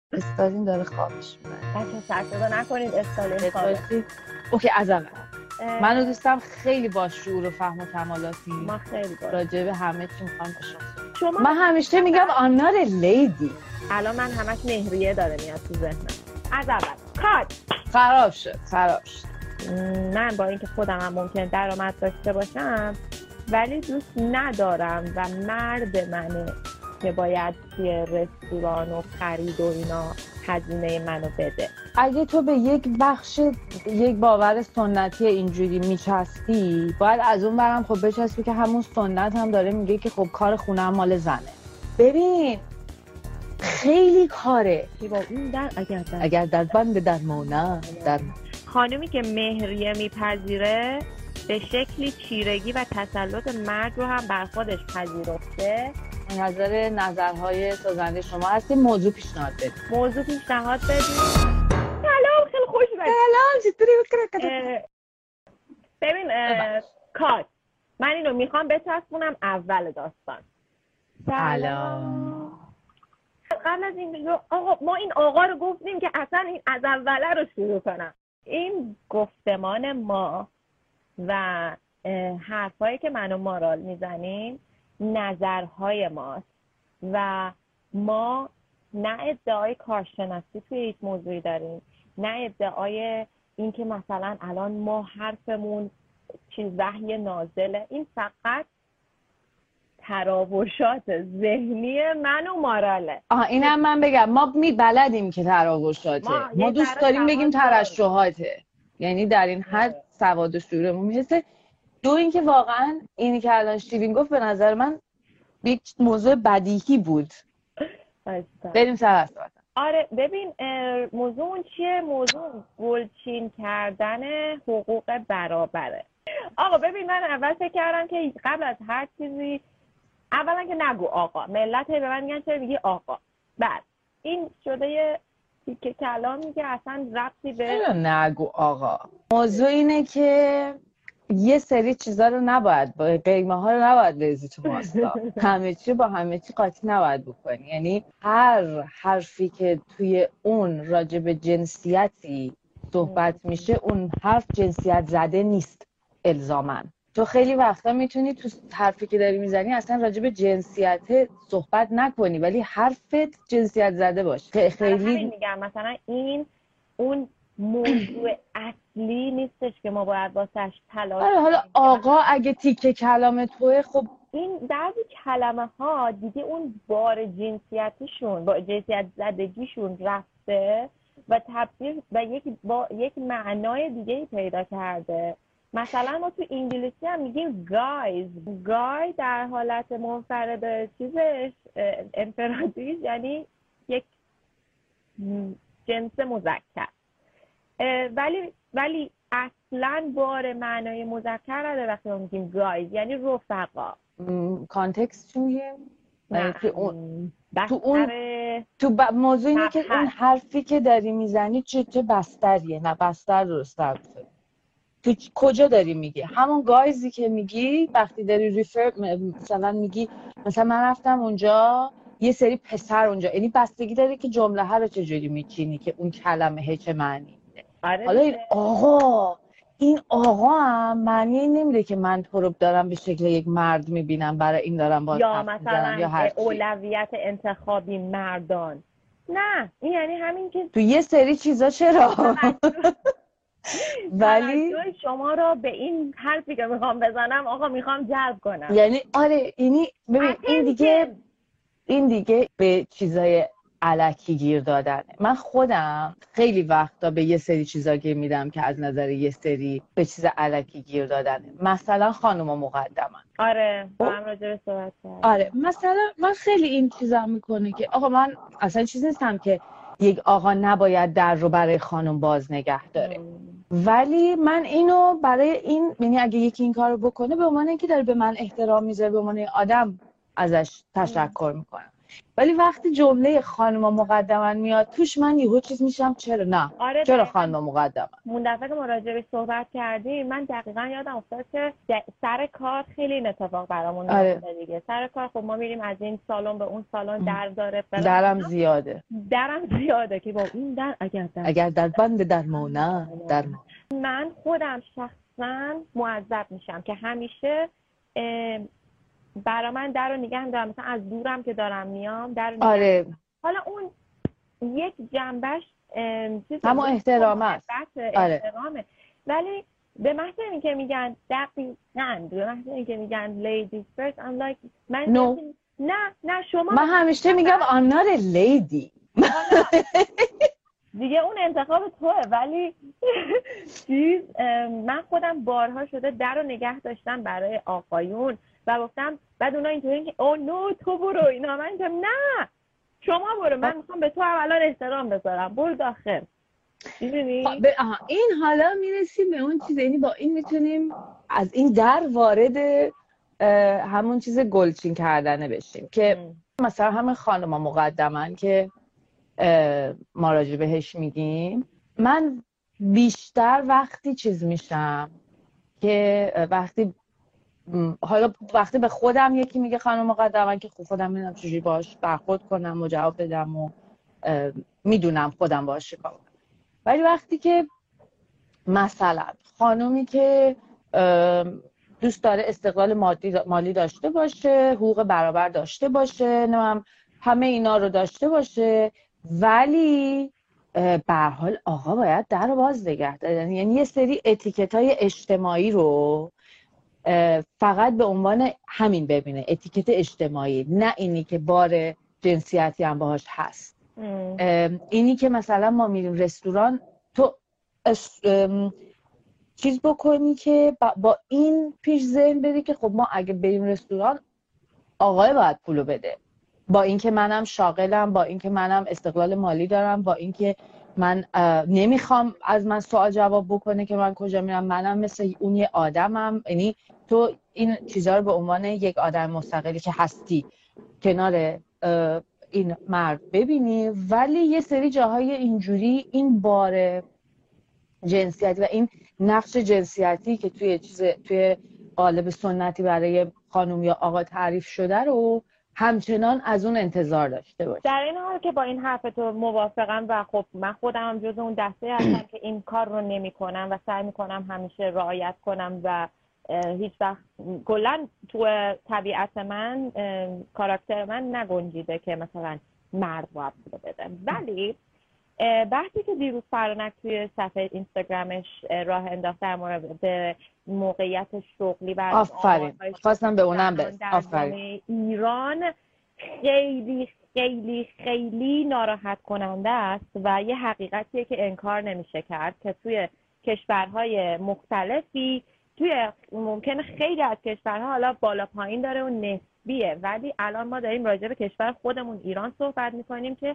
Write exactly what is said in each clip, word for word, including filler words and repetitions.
استالین داره خوابش میبره. بچه سر صدا نکنید، استالین خوابه. اوکی از اول من و دوستم خیلی با شعور و فهم و کمالاتی، ما خیلی با راجع به همه چی میخوایم بشناسیم. شما من همیشه میگم I'm not a lady. الان من همش مهریه داره میاد تو ذهنم. از اول کات خراب شد خراب شد من با اینکه خودم هم ممکن درآمد داشته باشم ولی دوست ندارم و مرد منه که باید توی رستوران و خرید و اینا هزینه منو بده. اگه تو به یک بخش یک باور سنتی اینجوری میچستی، باید از اون برم خب بچسبی که همون سنت هم داره میگه که خب کار خونه هم مال زنه. ببین خیلی کاره در اگر در اگر در بند درمانه در خانومی که مهریه میپذیره به شکلی چیرگی و تسلط مرد رو هم بر خودش پذیرفته. نظر نظرهای سازنده شما هست. موضوع پیشنهاد بدید. موضوع پیشنهاد بدید. سلام، خیلی خوش اومدید. سلام، چطوری بکنه؟ ببین کات من اینو میخوام بچسبونم اول داستان. سلام. قبل از این آقا ما این آقا رو گفتیم که اصلا این از اوله رو شروع کنم. این گفتمان ما و حرفایی که من و مارال میزنیم نظرهای ماست و ما نه ادعای کارشناسی توی هیچ موضوعی داریم، نه ادعای این که مثلا الان ما حرفمون چیز وحی نازله. این فقط تراوشات ذهنی من و ماراله. آها اینم من بگم ما می بلدیم که تراوشاته، ما, ما دوست داریم بگیم ترشحاته، یعنی در این حد سواد و شعورمون میرسه. دو اینکه واقعا اینی که الان شیرین گفت به نظر من یک موضوع بدیهی بود. بریم سر صحبت. آره ببین موضوع اون چیه؟ موضوع گلچین کردن حقوق برابره. آقا ببین من اول فکر کردم که قبل از هر چیزی اولا که نگو آقا، ملت به من میگن چرا میگی آقا. بعد این شده یه تیکه کلامی که اصلا ربطی به چرا نگو آقا. موضوع اینه که یه سری چیزا رو نباید با قیمه ها رو نباید بریزی تو ماستا. همه چی با همه چی قاطی نباید بکنی. یعنی هر حرفی که توی اون راجع به جنسیتی صحبت میشه اون حرف جنسیت زده نیست الزاماً. تو خیلی وقتا میتونی تو حرفی که داری میزنی اصلا راجع به جنسیت صحبت نکنی ولی حرفت جنسیت زده باشه. خیلی میگم مثلا این اون موضوع اصلی نیستش که ما باید واسش تلاش کنیم. حالا آقا اگه تیکه کلام توه خب این بعضی کلمه ها دیگه اون بار جنسیتیشون با جنسیت زدگیشون رفته و تبدیل و یک با یک معنای دیگه پیدا کرده. مثلا ما تو انگلیسی هم میگیم گایز. گای در حالت منفرد چیزش انفرادیش یعنی یک جنس مذکر، ولی ولی اصلا بار معنای مذکر نداره وقتی ما میگیم گایز، یعنی رفقا. کانتکست چی میگیم؟ نه تو اون تو اون تو ب... موضوع اینه که اون حرفی که داری میزنی چه چه بستریه. نه بستر درست نبوده. تو کجا داری میگی؟ همون گایزی که میگی وقتی داری ریفر مثلا میگی مثلا من رفتم اونجا یه سری پسر اونجا، یعنی بستگی داره که جمله ها رو چجوری میچینی که اون کلمه چه معنی میده. آره حالا این آقا این آقا هم معنی نمیده که من تو رو دارم به شکل یک مرد میبینم برای این دارم با یا مثلا یا هر اولویت انتخابی مردان. نه این یعنی همین که تو یه سری چیزا چرا ولی شما رو به این حرفی که میخوام بزنم آقا میخوام جلب کنم. یعنی آره اینی ببین این دیگه این دیگه به چیزای الکی گیر دادنه. من خودم خیلی وقتا به یه سری چیزا گیر میدم که از نظر یه سری به چیز الکی گیر دادنه. مثلا خانوما مقدمن. آره با هم راجع به صحبت کردیم. آره مثلا من خیلی این چیزا میکنه که آقا من اصلا چیز نیستم که یک آقا نباید در رو برای خانم باز نگه داره ام. ولی من اینو برای این یعنی اگه یکی این کارو بکنه به عنوان اینکه داره به من احترام میذاره به عنوان آدم ازش تشکر میکنم. ولی وقتی جمله خانم مقدماً میاد توش من یهو چیز میشم چرا نه آره چرا دقیقاً. خانم مقدماً. اون دفعه که ما راجعش صحبت کردیم من دقیقاً یادم افتاد که سر کار خیلی این اتفاق برامون آره. میفته دیگه. سر کار خب ما میریم از این سالن به اون سالن، در داره فلان، درم زیاده درم زیاده که با این در اگر در اگر در بند درمانه درمان. من خودم شخصا معذب میشم که همیشه برا من در رو نگه دارم، مثلا از دورم که دارم میام در رو نگه آره. حالا اون یک جنبش اما احترام است. احترامه. ولی به محض این که میگن دقیقاً به محض این که میگن ladies first I'm like من no. نه نه شما من همیشه میگم I'm not a lady. دیگه اون انتخاب توه. ولی چیز من خودم بارها شده در رو نگه داشتم برای آقایون و گفتم بعد اونا اینطوری که او نو تو برو اینا، من میگم نه شما برو، من میخوام به تو اولا احترام بذارم، برو داخل. میدونی؟ این حالا میرسیم به اون چیز، یعنی با این میتونیم از این در وارد همون چیز گلچین کردنه بشیم که ام. مثلا همین خانم مقدماً که ما راجع بهش میگیم، من بیشتر وقتی چیز میشم که وقتی حالا وقتی به خودم یکی میگه خانم مقدماً که خودم میدونم چجوری باش برخورد کنم و جواب بدم و میدونم خودم باش چیکار کنم. ولی وقتی که مثلا خانومی که دوست داره استقلال مادی مالی داشته باشه، حقوق برابر داشته باشه، نمیم همه اینا رو داشته باشه، ولی به هر حال آقا باید در رو باز نگه دارن، یعنی یه سری اتیکت‌های اجتماعی رو فقط به عنوان همین ببینه، اتیکت اجتماعی، نه اینی که بار جنسیتی هم باهاش هست. اینی که مثلا ما میریم رستوران تو چیز بکنی که با, با این پیش ذهن بری که خب ما اگه بریم رستوران آقای باید پولو بده، با اینکه منم شاغلم، با اینکه منم استقلال مالی دارم، با اینکه من نمیخوام از من سوال جواب بکنه که من کجا میرم، منم مثل اون یه آدمم. یعنی تو این چیزا رو به عنوان یک آدم مستقلی که هستی کنار این مرد ببینی، ولی یه سری جاهای اینجوری این بار جنسیتی و این نقش جنسیتی که توی چیز توی قالب سنتی برای خانم یا آقا تعریف شده رو همچنان از اون انتظار داشته باشه. در این حال که با این حرف تو موافقم و خب من خودم هم جز اون دسته هستم که این کار رو نمی کنم و سعی می کنم همیشه رعایت کنم و هیچ وقت کلا تو طبیعت من کاراکتر من نگنجیده که مثلا مرد باید بده. ولی بحثی که دیروز فرانک توی صفحه اینستاگرامش راه انداخت در مورد موقعیت شغلی و آفرین خواستم به اونم بس آفرین ایران خیلی خیلی خیلی ناراحت کننده است و یه حقیقتیه که انکار نمیشه کرد که توی کشورهای مختلفی، توی ممکنه خیلی از کشورها حالا بالا پایین داره و نسبیه، ولی الان ما داریم راجع به کشور خودمون ایران صحبت میکنیم که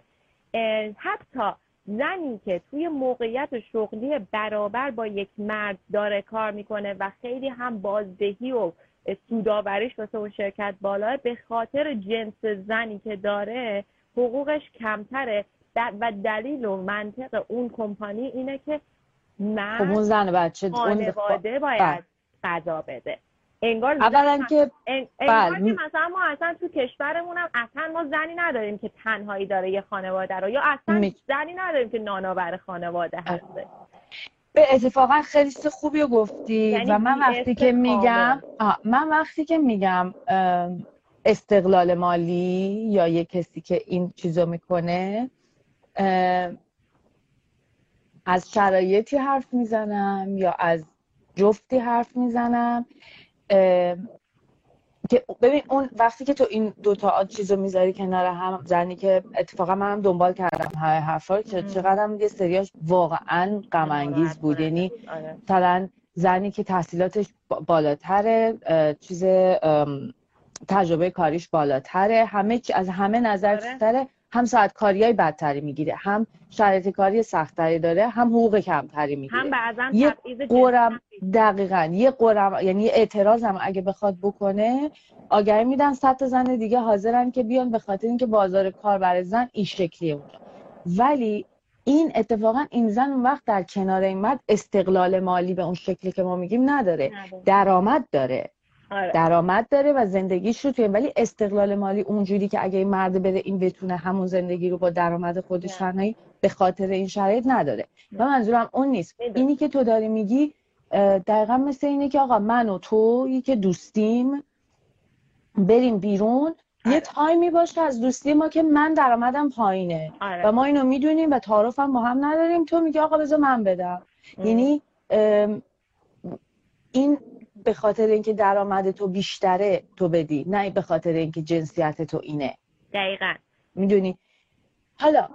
حتی زنی که توی موقعیت شغلی برابر با یک مرد داره کار میکنه و خیلی هم بازدهی و سودآوریش واسه اون شرکت بالاه، به خاطر جنس زنی که داره حقوقش کمتره و دلیل و منطق اون کمپانی اینه که مرد خب اون زن بچه خانواده باید قضا بده. انگار اولا که انگار که مثلا ما اصلا تو کشورمون هم اصلا ما زنی نداریم که تنهایی داره یه خانواده رو، یا اصلا می... زنی نداریم که نانآور خانواده هسته. به اتفاقا خیلی خوبی رو گفتی. یعنی و من وقتی که میگم آه من وقتی که میگم استقلال مالی یا یه کسی که این چیزو میکنه از شرایطی حرف میزنم یا از جفتی حرف میزنم که ببین اون وقتی که تو این دوتا چیزو میذاری کنار هم، زنی که اتفاقا منم دنبال کردم همه حرفا رو که چقدرم یه سریاش واقعا غم انگیز بود، یعنی مثلا زنی که تحصیلاتش بالاتره، چیز تجربه کاریش بالاتره، همه چی از همه نظر چیزتره، هم ساعت کاریای بدتری میگیره، هم شرایط کاری سخت‌تری داره، هم حقوق کمتری میگیره، هم بعضا یه تبعیض قرم جنسی. دقیقاً یه قرم یعنی یه اعتراض هم اگه بخواد بکنه آگهی میدن صد تا زن دیگه حاضرن که بیان به خاطر اینکه بازار کار برای زن این شکلیه اونجا. ولی این اتفاقا این زن اون وقت در کنار این مرد استقلال مالی به اون شکلی که ما میگیم نداره، نداره. درآمد داره. آره. درآمد داره و زندگیش رو توی، ولی استقلال مالی اونجوری که اگه این مرد بره این بتونه همون زندگی رو با درآمد خودش تنهایی به خاطر این شرایط نداره. و منظورم اون نیست. اینی که تو داری میگی دقیقا مثل اینه که آقا من و تو یکی دوستیم بریم بیرون، آره. یه تایمی باشه از دوستی ما که من درآمدم پایینه آره. و ما اینو میدونیم و تعارفم با هم نداریم، تو میگی آقا بذار من بدم. ام. یعنی این به خاطر اینکه درآمد تو بیشتره تو بدی، نه به خاطر اینکه جنسیت تو اینه. دقیقاً. میدونی حالا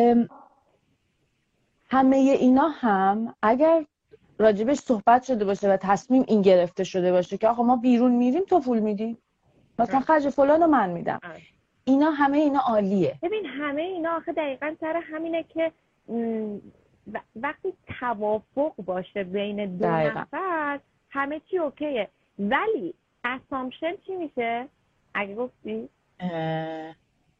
همه اینا هم اگر راجبش صحبت شده باشه و تصمیم این گرفته شده باشه که آقا ما بیرون میریم تو پول میدی، مثلا خرج فلانو من میدم، اینا همه اینا عالیه. ببین همه اینا آخه دقیقاً سر همینه که وقتی توافق باشه بین دو نفر همه چی اوکیه. ولی اسامپشن چی میشه؟ اگه گفتی اه...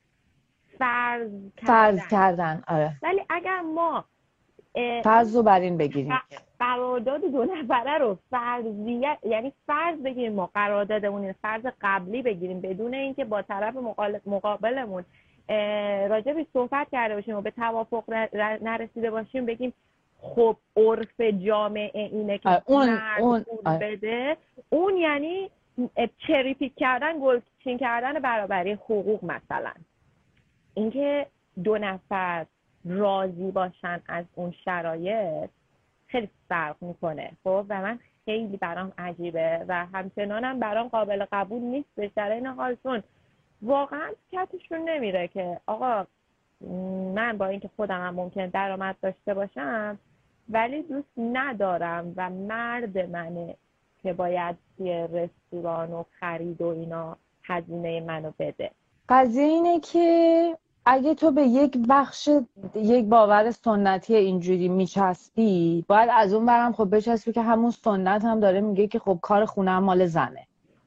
فرض کردن. فرض کردن. آره. ولی اگر ما فرض رو بر این بگیریم قرارداد دو نفره رو فرضیت، یعنی فرض بگیریم ما قراردادمون فرض قبلی بگیریم بدون اینکه با طرف مقابلمون راجع به صحبت کرده باشیم و به توافق نرسیده باشیم، بگیم خب عرف جامعه اینه که اون مرد اون پول بده، اون یعنی چری پیک کردن، گلچین کردن برابری حقوق. مثلا اینکه دو نفر راضی باشن از اون شرایط خیلی فرق میکنه. خب و من خیلی برام عجیبه و همچنانم برام قابل قبول نیستش در این حال، چون واقعا کتشون نمیره که آقا من با اینکه خودم هم ممکن درآمد داشته باشم ولی دوست ندارم و مرد منه که باید توی رستوران و خرید و اینا هزینه منو بده. قضیه اینه که اگه تو به یک بخش یک باور سنتی اینجوری میچسبی، باید از اون برم خب بچسبی که همون سنت هم داره میگه که خب کار خونه هم مال زنه.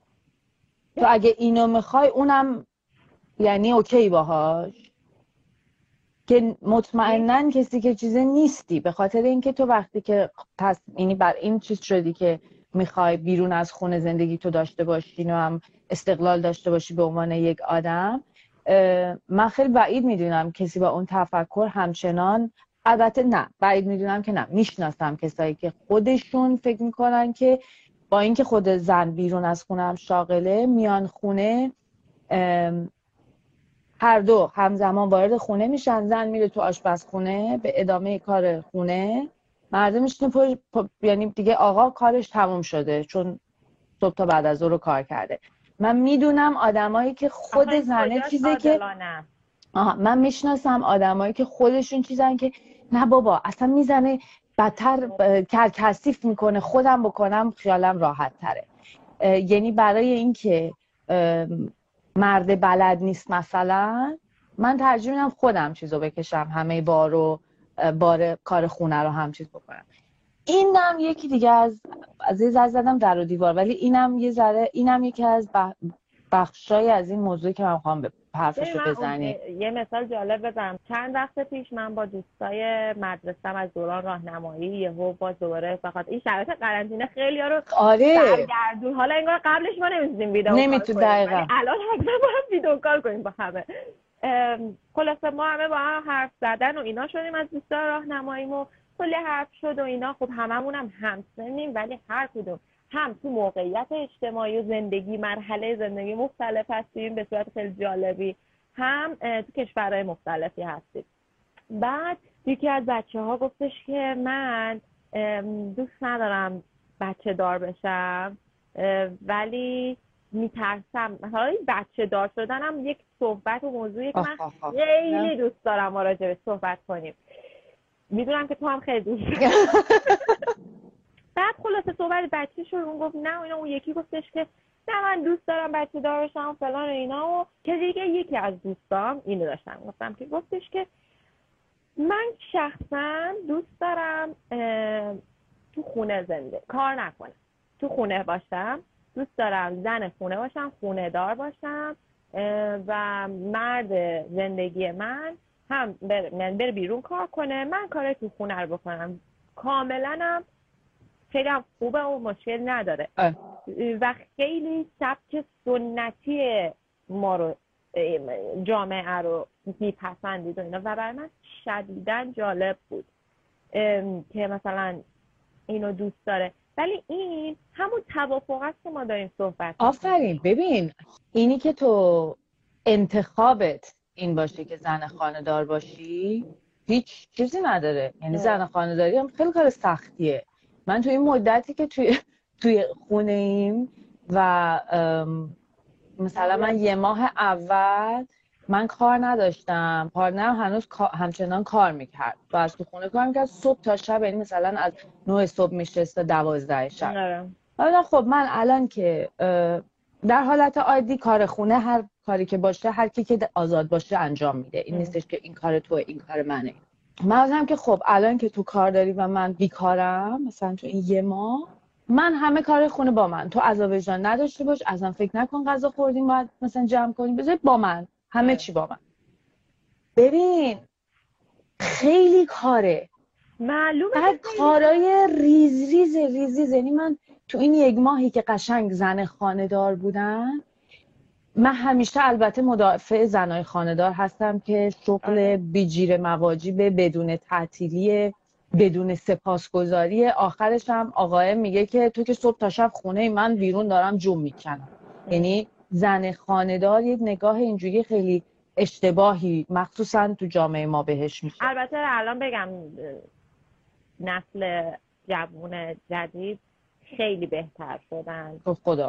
تو اگه اینو میخوای اونم یعنی اوکی باهاش، که مطمئنن کسی که چیزه نیستی، به خاطر اینکه تو وقتی که پس اینی بر این چیز شدی که میخوای بیرون از خونه زندگی تو داشته باشی و هم استقلال داشته باشی به عنوان یک آدم، من خیلی بعید میدونم کسی با اون تفکر همچنان، البته نه بعید میدونم که نه، میشناسم کسایی که خودشون فکر میکنن که با اینکه خود زن بیرون از خونه هم شاغله، میان خونه هر دو همزمان وارد خونه میشن، زن میره تو آشپزخونه به ادامه کار خونه، مرد میشینه پر... پر... یعنی دیگه آقا کارش تموم شده چون صبح تا بعد از ظهر رو کار کرده. من میدونم آدمایی که خود زنه چیزه که آها من میشناسم آدمایی که خودشون چیزن که نه بابا اصلا میزنه بدتر کرکسیف میکنه، خودم بکنم خیالم راحت تره. یعنی برای اینکه مرد بلد نیست مثلا، من ترجیح میدم خودم چیزو بکشم، همه بارو بار کار خونه رو هم چیز بکنم. اینم یکی دیگه از عزیز از زدم در و دیوار، ولی اینم یه ذره اینم یکی از بخشای از این موضوعی که من می‌خوام به حرفشو بزنی. یه مثال جالب بزنم. چند وقت پیش من با دوستای مدرسه‌م از دوران راهنمایی یهو باز دوباره فقط این شرایط قرنطینه خیلی‌ها رو آره سرگردون، حالا انگار قبلش ما نمی‌تونیم ویدیو کال نمی‌تونیم دقیقاً، الان حتما باید ویدیو کال کنیم با همه. خلاصه ما همه با هم حرف زدن و اینا شدیم از دوستای راهنماییمو، کلی حرف شد و اینا. خب هممون هم همسنیم ولی هر کدوم هم تو موقعیت اجتماعی و زندگی مرحله زندگی مختلف هستیم به صورت خیلی جالبی، هم تو کشورهای مختلفی هستیم. بعد یکی از بچه ها گفتش که من دوست ندارم بچه دار بشم ولی میترسم. حالا این بچه دار شدن هم یک صحبت و موضوعی که من خیلی دوست دارم ما راجع بهش صحبت کنیم. میدونم که تو هم خیلی دوست داری. بعد خلاصه صحبت بچه شد، اون گفت نه، اینا اون یکی گفتش که نه من دوست دارم بچه دار بشم فلان و اینا. و که دیگه یکی از دوستام اینو داشتم گفتم که گفتش که من شخصا دوست دارم تو خونه زنده کار نکنم، تو خونه باشم، دوست دارم زن خونه باشم، خونه دار باشم و مرد زندگی من هم بره, بره بیرون کار کنه، من کار تو خونه رو بکنم. کاملا هم خیلی هم خوبه و مشکل نداره اه. و خیلی سبک سنتی ما رو جامعه رو میپسندید و اینا و برای من شدیداً جالب بود که مثلا اینو دوست داره. ولی این همون توافق است که ما داریم صحبت. آفرین. ببین اینی که تو انتخابت این باشه که زن خانه‌دار باشی هیچ چیزی نداره. یعنی زن خانه‌داری هم خیلی کار سختیه. من توی این مدتی که توی توی خونه ایم و مثلا من یه ماه اول من کار نداشتم، پارتنرم هنوز همچنان کار میکرد و از تو خونه کار میکرد صبح تا شب، یعنی مثلا از نه صبح میشست تا دوازده شب. حالا خب من الان که در حالت عادی کار خونه هر کاری که باشه هر کی که آزاد باشه انجام میده، این نیستش که این کار توه این کار منه. من که خب الان که تو کار داری و من بیکارم مثلا تو این یه ماه من همه کار خونه با من، تو عذاب وجدان نداشته باش، اصلا فکر نکن غذا خوردیم باید مثلا جمع کنیم، بذار با من همه اه. چی با من. ببین خیلی کاره، معلومه بعد کارای ریز ریز ریز ریز. یعنی من تو این یک ماهی که قشنگ زن خانه‌دار بودم، من همیشه البته مدافع زنای خانه‌دار هستم که شغل بیجیر مواجب بدون تعطیلی بدون سپاسگزاری، آخرش هم آقای میگه که تو که صبح تا شب خونه من بیرون دارم جون میکنم. یعنی زن خانه‌دار یک نگاه اینجوری خیلی اشتباهی مخصوصا تو جامعه ما بهش میشه. البته الان بگم نسل جوان جدید خیلی بهتر شدن خدا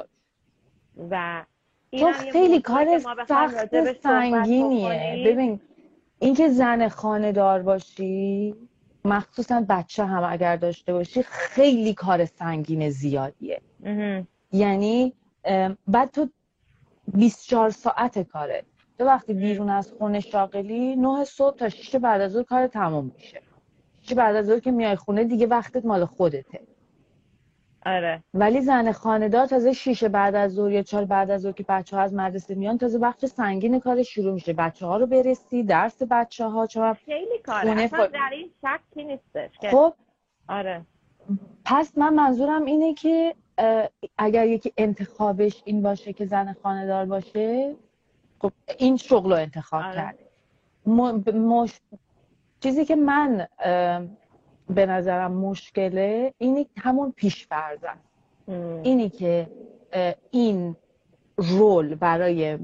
و تو خیلی کار سخت سنگینیه. ببین اینکه زن خانه‌دار باشی مخصوصا بچه هم اگر داشته باشی خیلی کار سنگین زیادیه. یعنی بعد تو بیست و چهار ساعت کاره، تو وقتی بیرون از خونه شاغلی نه صبح تا شش بعد از ظهر کار تموم میشه، شش بعد از ظهر که میای خونه دیگه وقتت مال خودته. آره. ولی زن خانه‌دار تازه شش بعد از ظهر یا چهار بعد از ظهر که بچه‌ها از مدرسه میان تازه وقت سنگین کار شروع میشه، بچه‌ها رو برسی، درس بچه‌ها، چون خیلی کاره اصلا در این شکی نیستش. خب آره. پس من منظورم اینه که اگر یکی انتخابش این باشه که زن خانه‌دار باشه، خب این شغل رو انتخاب آره. کرده. مش... چیزی که من به نظرم مشکله اینی همون پیش‌فرض است. اینی که این رول برای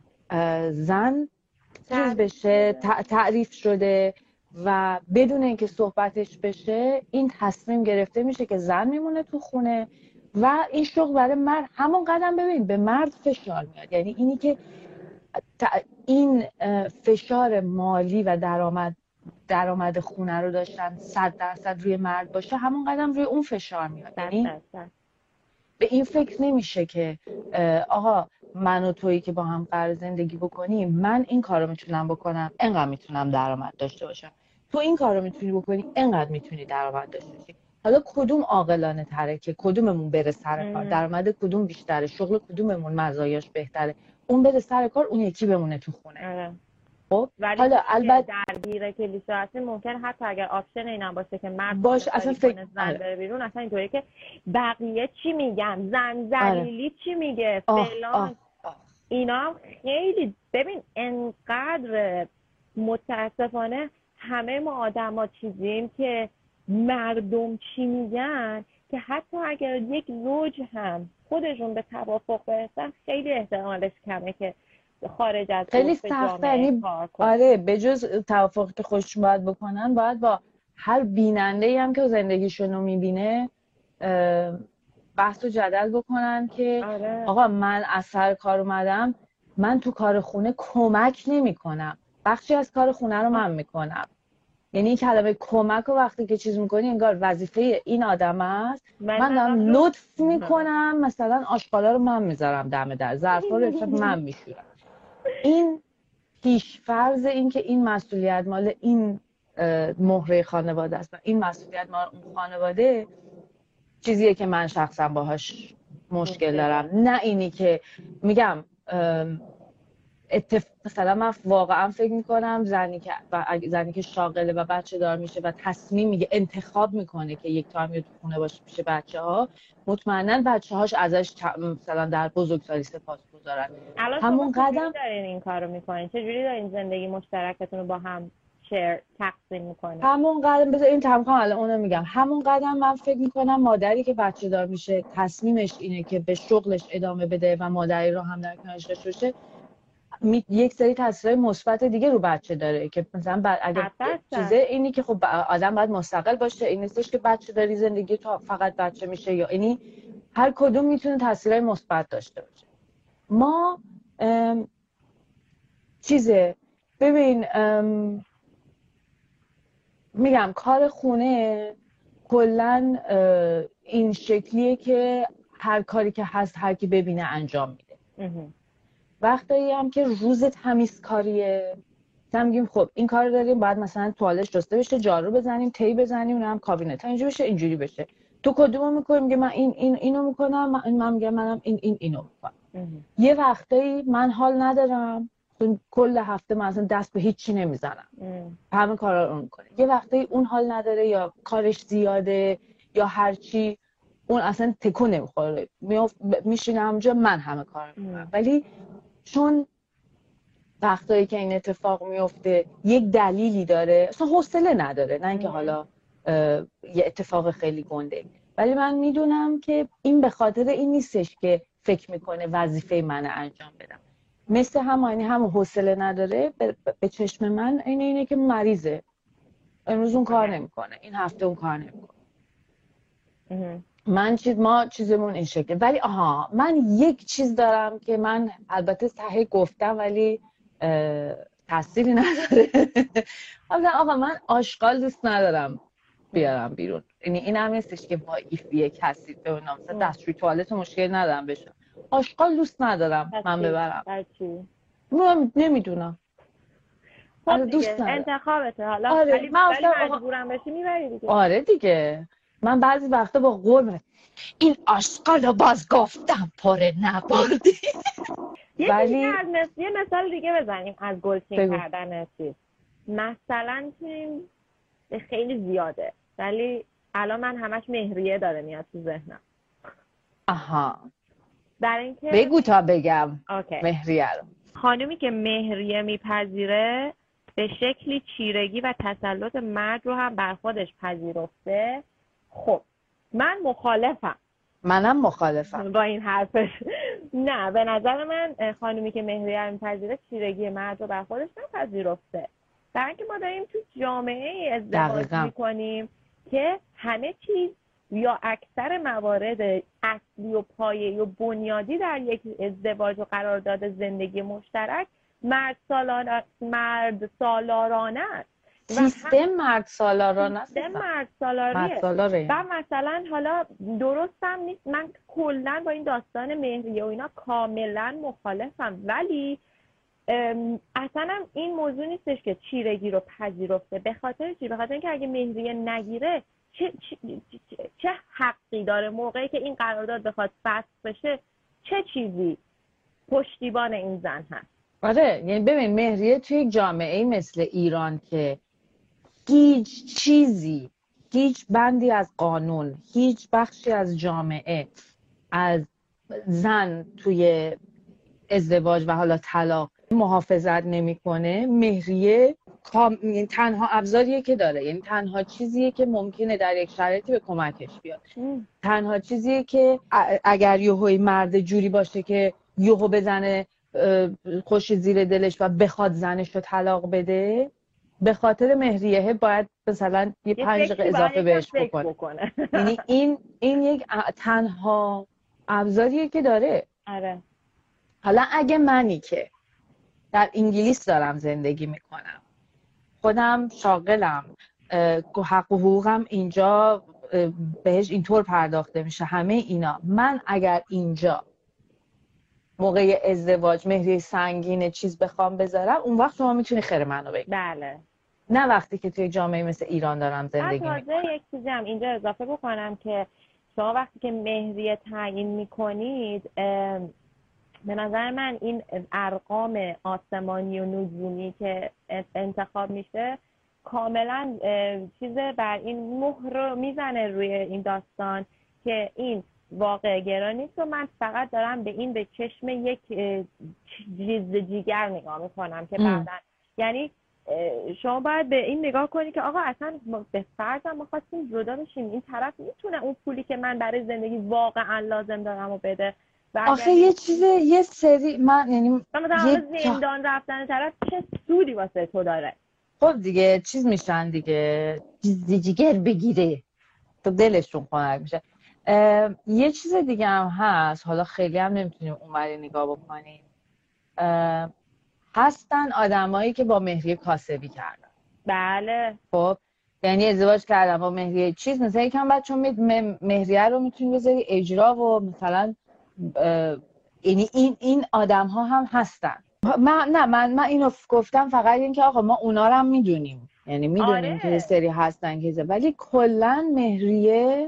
زن چیز بشه، تعریف شده و بدون اینکه صحبتش بشه این تصمیم گرفته میشه که زن میمونه تو خونه و این شغل برای مرد همون قدم ببین به مرد فشار میاد. یعنی اینی که این فشار مالی و درآمد درآمد خونه رو داشتن صد درصد روی مرد باشه، همون قدم روی اون فشار میاد. یعنی به این فکر نمیشه که آقا من و تویی که با هم قرار زندگی بکنیم من این کارو میتونم بکنم اینقدر میتونم درآمد داشته باشم، تو این کارو میتونی بکنی اینقدر میتونی درآمد داشته باشی. حالا کدوم عاقلانه تره که کدوممون بره سر کار، درآمد کدوم بیشتره، شغل کدوممون مزایاش بهتره، اون بره سر کار اون یکی بمونه تو خونه. خب حالا البته درگیر کلیسا هست ممکن حتی اگر آپشن اینا باشه که مرد باشه اصلا فکر زن بره بیرون، اصلا اینطوریه که بقیه چی میگن، زن ذلیلی آره. چی میگه فلان، اینا هم خیلی ببین انقدر متاسفانه همه ما آدما چیزیم که مردم چی میگن که حتی اگر یک زوج هم خودشون به توافق برسن خیلی احتمالش کمه که خارج از خیلی سخته. آره به جز توافقی که خودشون باید بکنن باید با هر بیننده‌ای هم که زندگیشون رو میبینه بحث و جدل بکنن که آره. آقا من از سر کار اومدم، من تو کار خونه کمک نمی کنم، بخشی از کار خونه رو من میکنم، یعنی این کلمه کمک رو وقتی که چیز میکنی انگار وظیفه این آدم است، من دارم لطف میکنم مثلا آشغالا رو من میذارم دم در، ظرفا رو من میشورم. این پیشفرض این که این مسئولیت مال این مهره خانواده است و این مسئولیت مال اون خانواده، چیزیه که من شخصا باهاش مشکل دارم. نه اینی که میگم اتف... مثلا من واقعا فکر میکنم زنی که زنی که شاغله و بچه دار میشه و تصمیم میگه انتخاب میکنه که یک تایمی تو خونه باشه پیش بچه ها، مطمئنا بچه هاش ازش مثلا در بزرگسالی سپاسگزارن. همون قدم دارین این کارو میکنین، چجوری دارین زندگی مشترکتون رو با هم شیر تقسیم میکنین؟ همون قدم بذار این تمام الان اونو میگم. همون قدم من فکر میکنم مادری که بچه دار میشه تصمیمش اینه که به شغلش ادامه بده و مادری رو هم در کنارش داشته باشه، یک سری تاثیرات مثبت دیگه رو بچه داره که مثلا اگه چیزه اینی که خب آدم باید مستقل باشه، این نیستش که بچه داری زندگی تو فقط بچه میشه، یا اینی هر کدوم میتونه تاثیرات مثبت داشته باشه. ما چیزه ببین میگم کار خونه کلا این شکلیه که هر کاری که هست هر کی ببینه انجام میده. وقتی هم که روز تمیزکاریه مثلا میگیم خب این کار داریم، باید مثلا توالت شسته بشه، جارو بزنیم، تی بزنیم، اونم کابینت اینجوری بشه اینجوری بشه، تو کدومو میکنی؟ میگه من این این اینو میکنم، من من میگم منم این این اینو میکنم. یه وقتی من حال ندارم کل هفته من اصلا دست به هیچی نمیزنم، همه کارا رو میکنه. یه وقتی اون حال نداره یا کارش زیاده یا هر چی، اون اصلا تکون نمیخوره، میشینه همونجا من همه کار میکنم. ولی چون وقتایی که این اتفاق میفته یک دلیلی داره، اصلا حوصله نداره، نه اینکه حالا یه اتفاق خیلی گنده، ولی من میدونم که این به خاطر این نیستش که فکر میکنه وظیفه منه انجام بدم. مثل همانی هم حوصله نداره، به چشم من اینه اینه که مریضه، امروز اون کار نمیکنه، این هفته اون کار نمیکنه. من چیز ما چیزمون این شکله. ولی آها من یک چیز دارم که من البته صحیح گفتم ولی تأثیری نداره. آقا من آشغال دوست ندارم بیارم بیرون، یعنی این هم نیستش که با ایفیه کسی به اون مثلا دستشوی توالت مشکل ندارم بشم، آشغال دوست ندارم من ببرم. من نمیدونم. خب دوست ندارم. انتخابته حالا. آره ولی من مجبورم بشی میبری دیگه. آره دیگه. من بعضی وقتا با قرمه این آشغالو باز گفتم پره نبردی. ولی یه مثال دیگه بزنیم از گلچین کردن چیز. مثلا چیم خیلی زیاده ولی الان من همش مهریه داره میاد تو ذهنم. آها در اینکه بگو تا بگم. اوکی. مهریه رو خانومی که مهریه میپذیره به شکلی چیرگی و تسلط مرد رو هم بر خودش پذیرفته. خب من مخالفم. منم مخالفم با این حرفش. نه به نظر من خانومی که مهریه میپذیره چیرگی مرد رو بر خودش نپذیرفته. در اینکه ما داریم تو جامعه ازدواج میکنیم که همه چیز یا اکثر موارد اصلی و پایه‌ای و بنیادی در یک ازدواج و قرارداد زندگی مشترک مرد سالار مرد سالارانه است. سیستم مرد سالارانه است. سیستم مرد سالاریه. و مثلا حالا درستم نیست، من کلا با این داستان مهریه و اینا کاملا مخالفم، ولی اصلا این موضوع نیستش که چیرگی رو پذیرفته. به خاطر چی؟ به خاطر اینکه اگه مهریه نگیره چه, چه, چه, چه حقی داره موقعی که این قرارداد بخواد فسخ بشه، چه چیزی پشتیبان این زن هست؟ آره یعنی ببین مهریه توی یک جامعه مثل ایران که هیچ چیزی، هیچ بندی از قانون، هیچ بخشی از جامعه از زن توی ازدواج و حالا طلاق محافظت نمیکنه، مهریه تنها ابزاریه که داره، یعنی تنها چیزیه که ممکنه در یک شرایطی به کمکش بیاد. ام. تنها چیزیه که اگر یهوی مرد جوری باشه که یهو بزنه خوش زیر دلش و بخواد زنش رو طلاق بده، به خاطر مهریه باید مثلا یه پنج دقیقه اضافه بهش بکنه. یعنی این این یک تنها ابزاریه که داره. آره. حالا اگه منی که در انگلیس دارم زندگی میکنم خودم شاغلم، حق و حقوقم اینجا بهش اینطور پرداخته میشه، همه اینا. من اگر اینجا موقع ازدواج مهریه سنگین چیز بخوام بذارم، اون وقت شما میتونی خیر منو بگی. بله. نه وقتی که توی جامعه مثل ایران دارم زندگی میکنم. تازه یک چیزی هم اینجا اضافه بکنم که شما وقتی که مهریه تعیین میکنید، به نظر من این ارقام آسمانی و نجومی که انتخاب میشه کاملا چیز بر این مهر رو میزنه روی این داستان که این واقع گرا نیست و من فقط دارم به این به چشم یک چیز جیگر نگاه میکنم که بعدا یعنی شما باید به این نگاه کنی که آقا اصلا به فرض ما خواستیم جدا بشیم، این طرف میتونه اون پولی که من برای زندگی واقعا لازم دارم و بده. آخه یه چیز یه سری من یعنی مثلا زندان رفتن طرف چه سودی واسه تو داره؟ خب دیگه چیز میشن دیگه، جیگر بگیره تو دلشون خنک میشه. یه چیز دیگه هم هست، حالا خیلی هم نمیتونیم اونوری نگاه بکنیم. هستن آدمایی که با مهریه کاسبی کردن. بله. خب یعنی ازدواج کردن با مهریه چیز، مثلا یکم بعد چون مهریه رو میتونی بذاری اجرا و مثلا یعنی این این آدم ها هم هستن. من نه من من اینو گفتم فقط این که آقا ما اونا رو هم میدونیم، یعنی میدونیم آره. که سری هستن که ولی کلا مهریه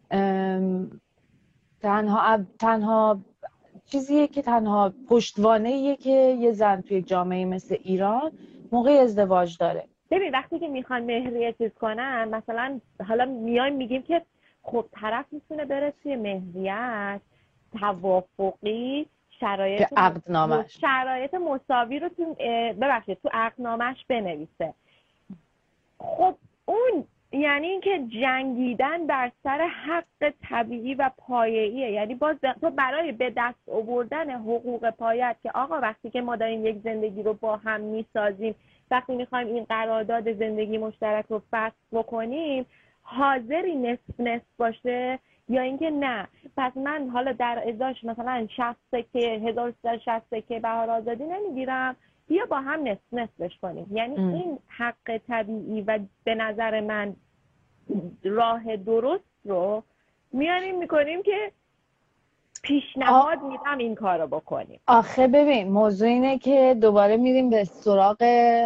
تنها تنها چیزیه که تنها پشتوانه‌ایه که یه زن توی جامعه مثل ایران موقع ازدواج داره. ببین وقتی که میخوان مهریه چیز کنن، مثلا حالا میایم میگیم که خب طرف میتونه بره توی مهریه توافقی شرایط عقدنامه‌اش شرایط مساوی رو تو ببخشید تو عقدنامه‌اش بنویسه. خب اون یعنی اینکه جنگیدن بر سر حق طبیعی و پایه‌ایه، یعنی باز تو برای به دست آوردن حقوق پایه‌ات که آقا وقتی که ما داریم یک زندگی رو با هم میسازیم، وقتی میخوایم این قرارداد زندگی مشترک رو فسخ بکنیم، حاضری نصف نصف باشه یا اینکه نه پس من حالا در ازاش مثلا شصت سکه هزار و سیصد و شصت سکه بهار آزادی نمیگیرم، بیا با هم نصف نصفش کنیم. یعنی ام. این حق طبیعی و به نظر من راه درست رو میانیم میکنیم که پیشنهاد میدم این کار رو بکنیم. آخه ببین موضوع اینه که دوباره میریم به سراغ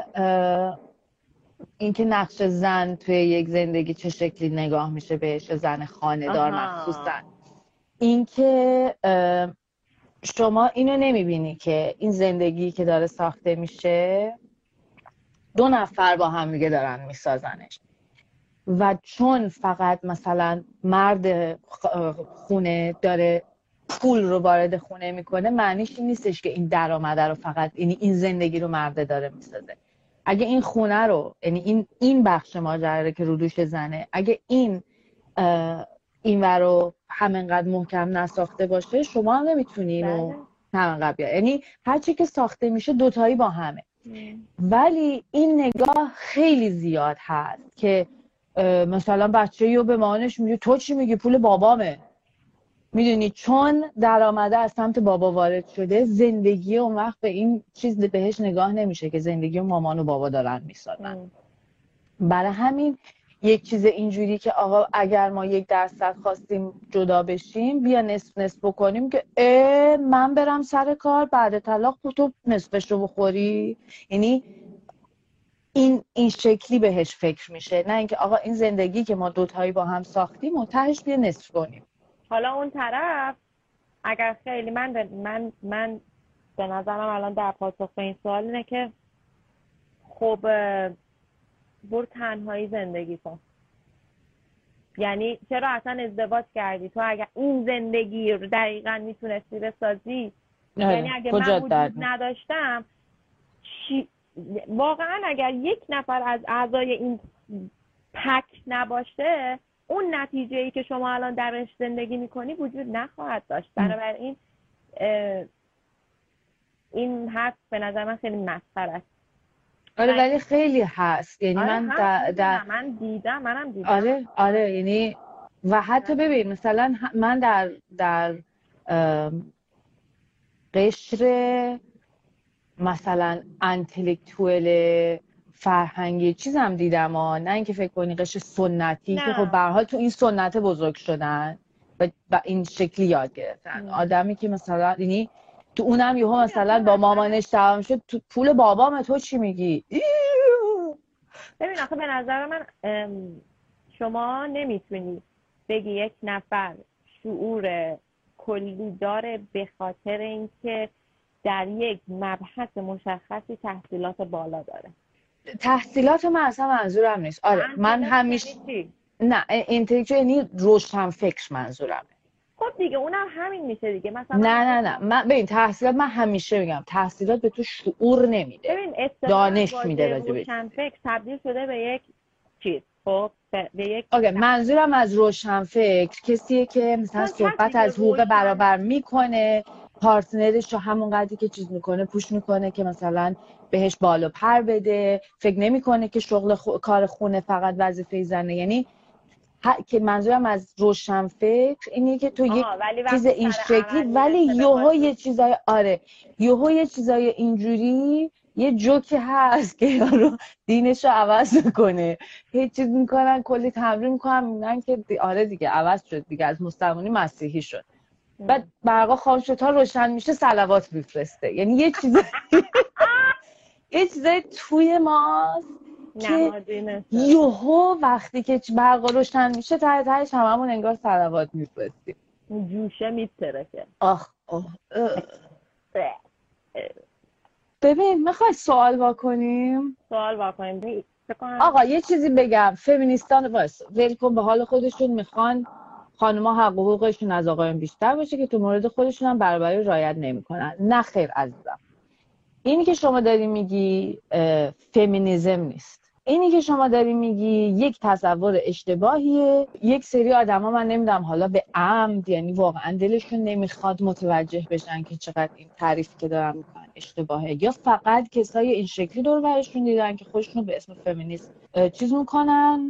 اینکه نقش زن توی یک زندگی چه شکلی نگاه میشه بهش، زن خانه‌دار مخصوصا. اینکه شما اینو نمیبینی که این زندگی که داره ساخته میشه دو نفر با هم دیگه دارن میسازنش و چون فقط مثلا مرد خونه داره پول رو وارد خونه میکنه معنیش این نیستش که این درآمد رو فقط یعنی این زندگی رو مرد داره میسازه. اگه این خونه رو یعنی این این بخش ماجرا که رو دوش زنه، اگه این این رو همینقدر محکم نساخته باشه شما هم نمیتونین و همینقدر بیاد. یعنی هر چی که ساخته میشه دوتایی با همه. ولی این نگاه خیلی زیاد هست که مثلا بچه‌ایو به مامانش میگه تو چی میگی پول بابامه. میدونی چون درآمده از سمت بابا وارد شده زندگی اون وقت به این چیز بهش نگاه نمیشه که زندگی مامان و بابا دارن میسازن. برای همین یک چیز اینجوری که آقا اگر ما یک درصد خواستیم جدا بشیم بیا نصف نصف بکنیم که اه من برم سر کار بعد طلاق تو نصفش رو بخوری. یعنی این این شکلی بهش فکر میشه، نه اینکه آقا این زندگی که ما دوتایی با هم ساختیم و تهش بیا نصف کنیم. حالا اون طرف اگر خیلی من به من من به نظرم الان در پاسخ به این سوال اینه که خب برو تنهایی زندگی کن. یعنی چرا اصلا ازدواج کردی؟ تو اگر این زندگی رو دقیقاً میتونستی بسازی، یعنی اگه من وجود نداشتم چی... واقعا اگر یک نفر از اعضای این پک نباشه اون نتیجه ای که شما الان درش زندگی میکنی وجود نخواهد داشت. بنابراین این حرف به نظر من خیلی مسخره است. آره ولی خیلی هست. یعنی آره من در, در من دیدم منم دیدم آره آره یعنی و حتی ببین مثلا من در در قشر مثلا انتلکتوال فرهنگی چیزم دیدم ها، نه اینکه فکر کنی قش سنتی که خب به هر حال تو این سنت بزرگ شدن و, و این شکلی یاد گرفتن. آدمی که مثلا یعنی تو اونم یهو مثلا با مامانش تمام شد تو پول بابام، تو چی میگی؟ ببین آخه به نظر من شما نمیتونی بگی یک نفر شعور کلی داره به خاطر اینکه در یک مبحث مشخصی تحصیلات بالا داره. تحصیلات من اصلا منظورم نیست. آره من همیشه نه اینتلیجنت یعنی روشن فکر منظورمه. خب دیگه اونم همین میشه دیگه. مثلا نه نه نه من ببین تحصیلات، من همیشه میگم تحصیلات به تو شعور نمیده، ببین دانش میده راجبش. روشن فکر تبدیل شده به یک چیز، خب به یک اوکی منظورم از روشن فکر کسیه که مثلا صحبت از حقوق برابر میکنه، پارتنرش رو همون قدری که چیز میکنه پوش میکنه که مثلا بهش بال و پر بده، فکر نمیکنه که شغل خو... کار خونه فقط وظیفه زنه. یعنی ه... که منظورم از روشن فکر اینه که تو یک چیز این شکلی ولی یهو یه چیزای آره یهو یه چیزای اینجوری یه جوکی هست که یارو دینش رو عوض میکنه، هیچ چیز میکنن کلی تمرین میکنن میگن که آره دیگه عوض شد دیگه، از مسلمانی مسیحی شد. بعد برقا خاموش شد تا روشن میشه صلوات میفرسته. یعنی یه چیز یه چیزای توی ماست که یهو وقتی که برقا روشن میشه ته تهش هممون انگار صلوات میفرستیم، جوشه میترکه. آخ آخ ببین میخوای سوال واکنیم؟ سوال واکنیم آقا یه چیزی بگم، فمینیستان واسه ولکن به حال خودشون میخوان خانم‌ها حق و حقوقشون از آقایون بیشتر باشه که تو مورد خودشون هم برابری رعایت نمیکنن. نه خیر عزیزم، اینی که شما داری میگی فمینیسم نیست. اینی که شما داری میگی یک تصور اشتباهیه. یک سری آدما من نمیدونم حالا به عمد یعنی واقعا دلشون نمیخواد متوجه بشن که چقدر این تعریفی که دارن میکنن اشتباهه، یا فقط کسای این شکلی دور برشون دیدن که خودشونو به اسم فمینیست چیز میکنن.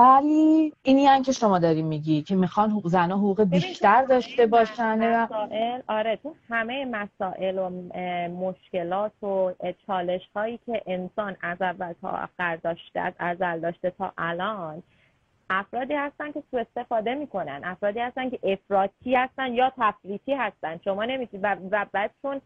ولی اینی هم که شما داری میگی که میخوان زنها حقوق بیشتر داشته باشن. مسائل آره تو همه مسائل و مشکلات و چالش هایی که انسان از اول تا آخر داشته، از ازل داشته تا الان، افرادی هستن که سوء استفاده میکنن، افرادی هستن که افراطی هستن یا تفریطی هستن. شما نمیتونید و بعد چون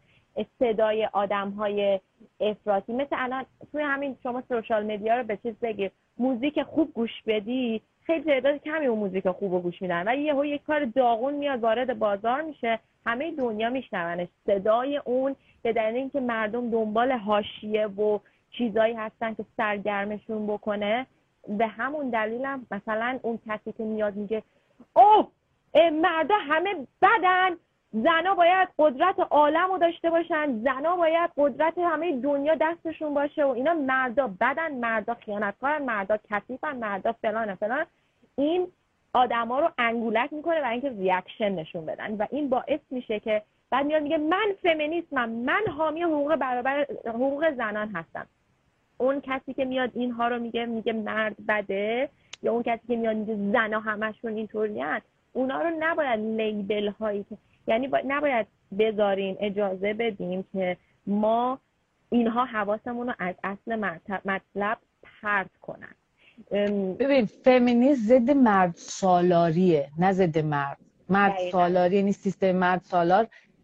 صدای آدم های افراطی مثل الان توی همین شما سوشال مدیا رو به چیز بگیر، موزیک خوب گوش بدی خیلی تعداد کمی اون موزیک خوب رو گوش میدن، ولی یهو یک کار داغون میاد وارد بازار میشه همه دنیا میشنونش. صدای اون به دلیل اینکه مردم دنبال حاشیه و چیزایی هستن که سرگرمشون بکنه، به همون دلیلم مثلا اون کسی که میاد میگه اوه مردا همه بدن، زنا باید قدرت عالم رو داشته باشن، زنا باید قدرت همه دنیا دستشون باشه و اینا، مردا بدن، مردا خیانتکارن، مردا کثیفن، مردا فلان فلان، این آدما رو انگولک میکنه برای اینکه ریاکشن نشون بدن و این باعث میشه که بعد میاد میگه من فمینیستم، من حامی حقوق برابر حقوق زنان هستم. اون کسی که میاد اینها رو میگه میگه مرد بده، یا اون کسی که میاد میگه زنا همشون اینطوریان، اونا رو نباید لیبل هایی که یعنی با... نباید بذاریم اجازه بدیم که ما اینها حواسمون رو از اصل مطلب پرت کنن. ام... ببین فمینیسم ضد مرد سالاریه نه ضد مرد. مرد سالاری یعنی سیستم مرد سالار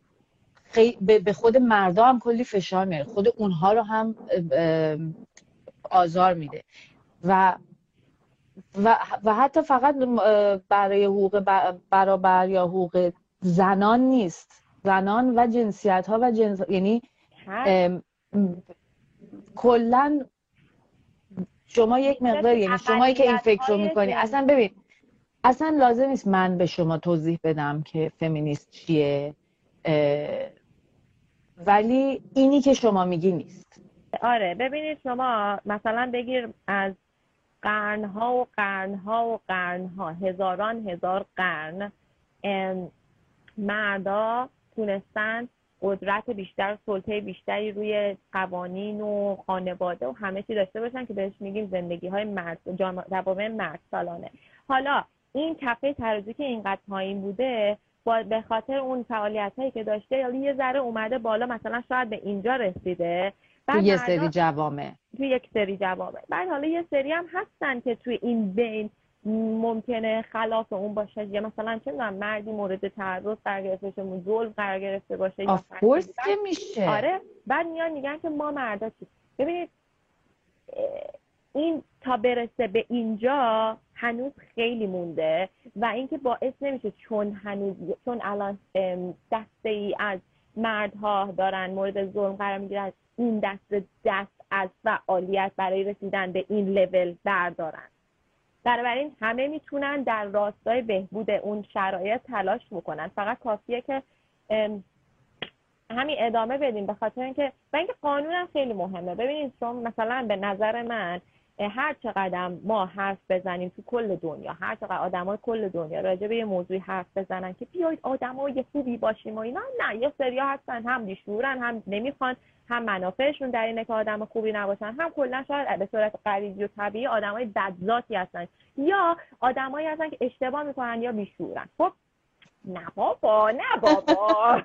خی... به خود مردا هم کلی فشار میاره، خود اونها رو هم آزار میده و و, و حتی فقط برای حقوق برابر یا حقوق زنان نیست، زنان و جنسیت ها و جنس، یعنی کلن شما یک مقدار، یعنی شمایی که این فکر رو میکنی اصلا ببین اصلا لازم نیست من به شما توضیح بدم که فمینیست چیه، ولی اینی که شما میگی نیست. آره ببینید شما مثلا بگیر از قرنها و قرنها و قرنها، هزاران هزار قرن مردا تونستن قدرت بیشتر، سلطه بیشتری روی قوانین و خانواده و همه چی داشته باشن که بهش میگیم زندگی های مرد جوامع مرد سالانه. حالا این کفه ترازی که اینقدر پایین بوده با به خاطر اون فعالیت هایی که داشته، یعنی یه ذره اومده بالا، مثلا شاید به اینجا رسیده تو یه سری جوامع تو یک سری جوامع بعد حالا یه سری هم هستن که توی این بین ممکنه خلاف اون باشه، یا مثلا چه می‌دونم مردی مورد تعرض قرار گرفته باشه، ظلم قرار گرفته باشه، یا افکورس که میشه. آره بعد میان میگن که ما مردا چی. ببینید این تا برسه به اینجا هنوز خیلی مونده و اینکه باعث نمیشه چون هنوز چون الان دسته ای از مردها دارن مورد ظلم قرار میگیرن این دسته دست از فعالیت برای رسیدن به این لول بردارن. بنابراین همه میتونن در راستای بهبود اون شرایط تلاش بکنن، فقط کافیه که همین ادامه بدیم، به خاطر اینکه و اینکه قانون هم خیلی مهمه. ببینید شما مثلا به نظر من هر چقدر ما حرف بزنیم تو کل دنیا، هر چقدر آدمای کل دنیا راجع به یه موضوعی حرف بزنن که بیاید آدمای خوبی باشیم و اینا، نه، یه سریا هستن هم بیشورن، هم نمیخوان، هم منافعشون در اینه که آدم خوبی نباشن، هم کلا شاید به صورت غریزی و طبیعی آدمای بدذاتی هستن، یا آدمایی هستن که اشتباه میکنن یا بیشورن. خب نه بابا نه بابا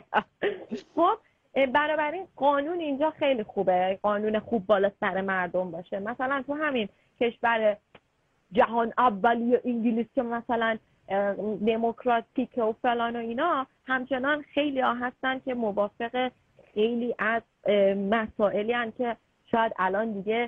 خب بنابراین قانون اینجا خیلی خوبه، قانون خوب بالا سر مردم باشه. مثلا تو همین کشور جهان اولی انگلیس که مثلا دموکراتیک و فلان و اینا، همچنان خیلی ها هستن که موافق خیلی از مسائلی هستن که شاید الان دیگه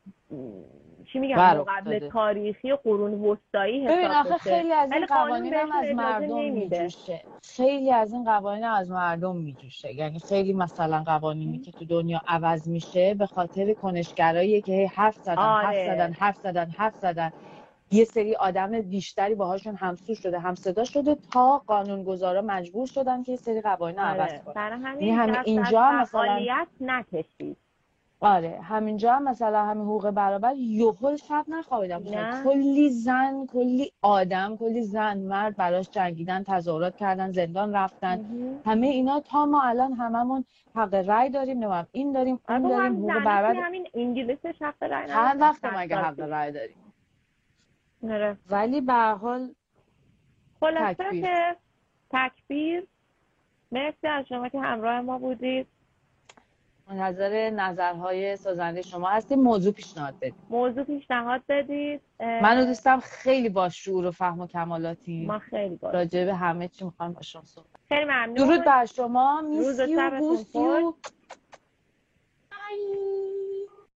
چی میگم قبل تاریخی و قرون وسطایی حساب ببین آخه خیلی از این قوانین هم از مردم میجوشه، خیلی از این قوانین از مردم میجوشه. یعنی خیلی مثلا قوانینی که تو دنیا عوض میشه به خاطر کنشگراییه که حرف زدن آره. حرف زدن حرف زدن حرف زدن یه سری آدم بیشتری باهاشون همسو شده همصدا شده تا قانونگذارا مجبور شدن که یه سری قوانین آره. عوض کنن. برای همین همین اینجا مثلا نکشید. آره همینجا هم مثلا همین حقوق برابر یهو شب نخوابیدم، کلی زن کلی آدم کلی زن مرد براش جنگیدن، تظاهرات کردن، زندان رفتن. مهم. همه اینا تا ما الان هممون حق رأی داریم، نمیدونم این داریم اون داریم، حقوق برابر. همین انگلیسش حق رأی نداریم، هر وقت مگه حق رأی داریم. نره. ولی به هر حال خلاصه که تکبیر. مرسی از شما که همراه ما بودید. منتظر نظرهای سازنده شما هستیم. موضوع پیشنهاد بدید. موضوع پیشنهاد بدید. من و دوستم خیلی با شعور و فهم و کمالاتی. ما خیلی با راجع به همه چی میخوایم با شما صحبت. خیلی ممنون. درود بر شما. میسی و بوسی و